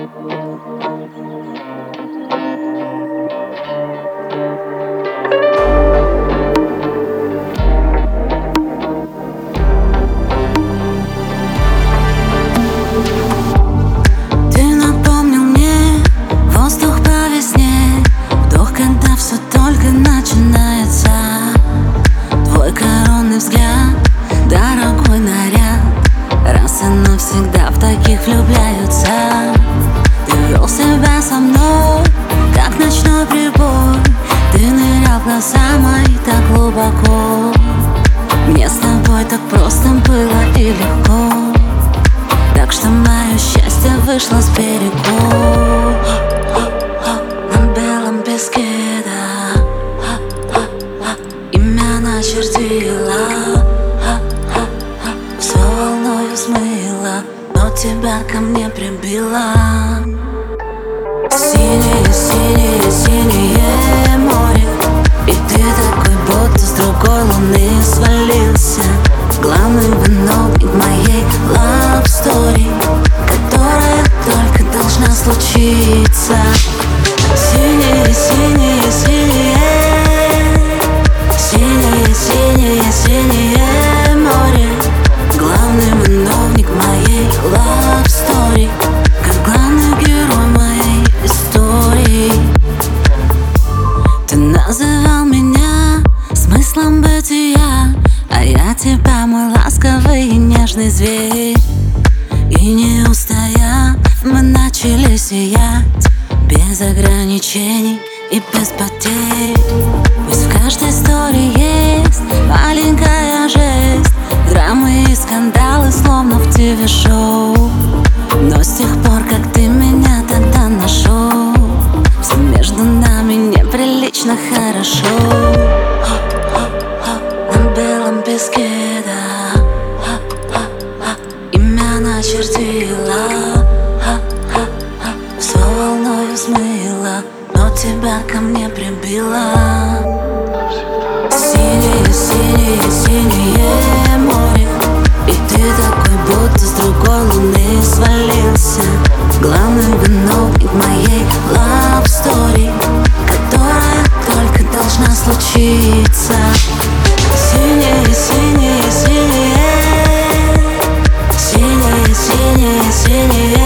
Дорогой наряд, раз и навсегда в таких влюбляются. Ты вел себя со мной, как ночной прибой. Ты нырял в глаза мои так глубоко. Мне с тобой так просто было и легко. Так что мое счастье вышло с берегов. На белом песке, да, имя начертила, все волною смыло, но тебя ко мне прибило. Синее, синее, синее море, и ты такой, будто с другой луны свалился. Главный виновник моей love story, которая только должна случиться. Синее, синее, синее, синее, синее, синее море, главный виновник моей love story, как главный герой моей истории. Ты называл меня смыслом бытия, а я тебя, мой ласковый и нежный зверь. И не устояв, мы начали сиять без ограничений и без потерь. Пусть в каждой истории есть маленькая жесть, драмы и скандалы, словно в ТВ-шоу. Но с тех пор, как ты меня тогда нашел, все между нами неприлично хорошо. На белом песке, да, имя начертила, все волною смыло, но тебя ко мне прибило. Синее, синее, синее море, и ты такой, будто с другой луны свалился. Главный виновник моей love story, которая только должна случиться. Синее, синее, синее, синее, синее, синее